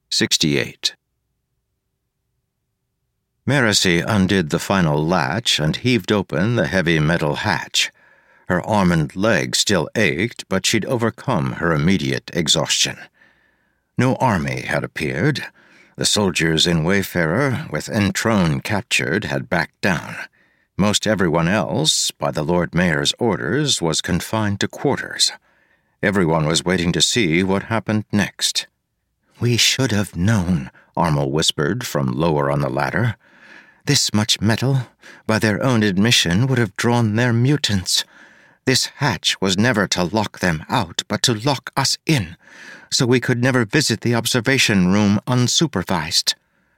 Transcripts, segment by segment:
68. Maracy undid the final latch and heaved open the heavy metal hatch. Her arm and leg still ached, but she'd overcome her immediate exhaustion. No army had appeared. The soldiers in Wayfarer, with Entrone captured, had backed down. Most everyone else, by the Lord Mayor's orders, was confined to quarters. Everyone was waiting to see what happened next. "We should have known," Armel whispered from lower on the ladder. "This much metal, by their own admission, would have drawn their mutants. This hatch was never to lock them out, but to lock us in, so we could never visit the observation room unsupervised."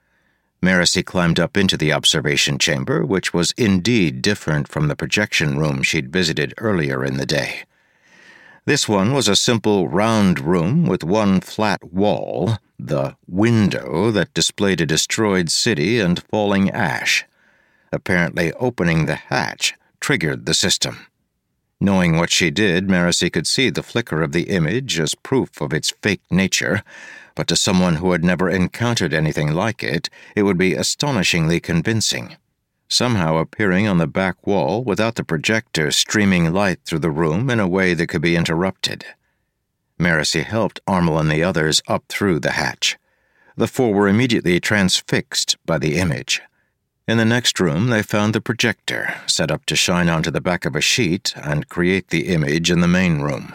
Maracy climbed up into the observation chamber, which was indeed different from the projection room she'd visited earlier in the day. This one was a simple round room with one flat wall, the window that displayed a destroyed city and falling ash. Apparently opening the hatch triggered the system. Knowing what she did, Maracy could see the flicker of the image as proof of its fake nature, but to someone who had never encountered anything like it, it would be astonishingly convincing. Somehow appearing on the back wall without the projector streaming light through the room in a way that could be interrupted. Maracy helped Armel and the others up through the hatch. The four were immediately transfixed by the image. In the next room, they found the projector, set up to shine onto the back of a sheet and create the image in the main room.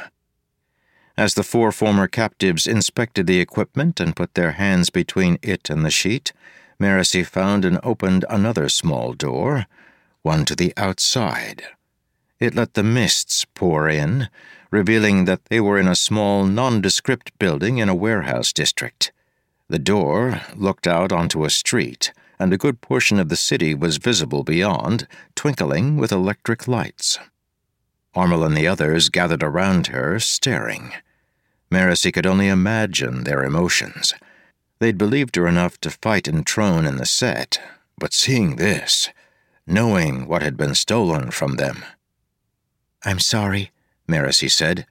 As the four former captives inspected the equipment and put their hands between it and the sheet, Maracy found and opened another small door, one to the outside. It let the mists pour in, revealing that they were in a small, nondescript building in a warehouse district. The door looked out onto a street, and a good portion of the city was visible beyond, twinkling with electric lights. Armel and the others gathered around her, staring. Maracy could only imagine their emotions. They'd believed her enough to fight Entrone in the set, but seeing this, knowing what had been stolen from them. "I'm sorry," Maracy said.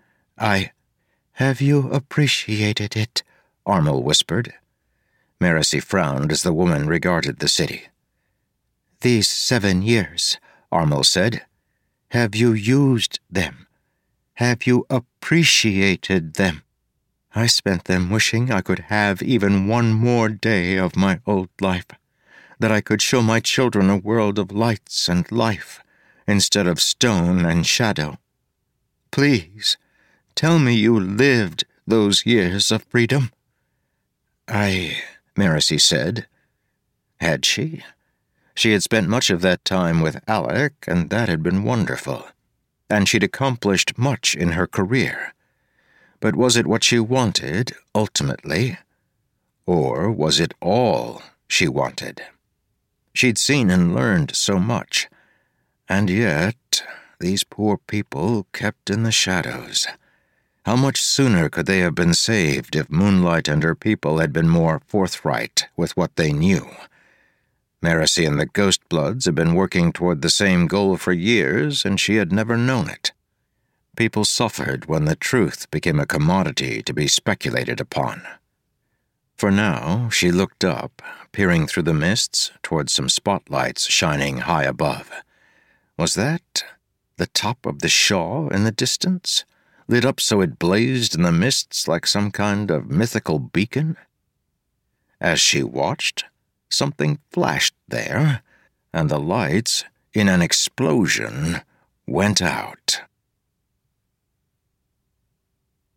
"Have you appreciated it?" Armel whispered. Maracy frowned as the woman regarded the city. "These 7 years," Armel said. "Have you used them? Have you appreciated them? I spent them wishing I could have even one more day of my old life, that I could show my children a world of lights and life, instead of stone and shadow. Please, tell me you lived those years of freedom." Maracy said. Had she? She had spent much of that time with Alec, and that had been wonderful. And she'd accomplished much in her career. But was it what she wanted, ultimately? Or was it all she wanted? She'd seen and learned so much. And yet, these poor people kept in the shadows. How much sooner could they have been saved if Moonlight and her people had been more forthright with what they knew? Maracy and the Ghostbloods had been working toward the same goal for years, and she had never known it. People suffered when the truth became a commodity to be speculated upon. For now, she looked up, peering through the mists toward some spotlights shining high above. Was that the top of the Shaw in the distance, lit up so it blazed in the mists like some kind of mythical beacon? As she watched, something flashed there, and the lights, in an explosion, went out.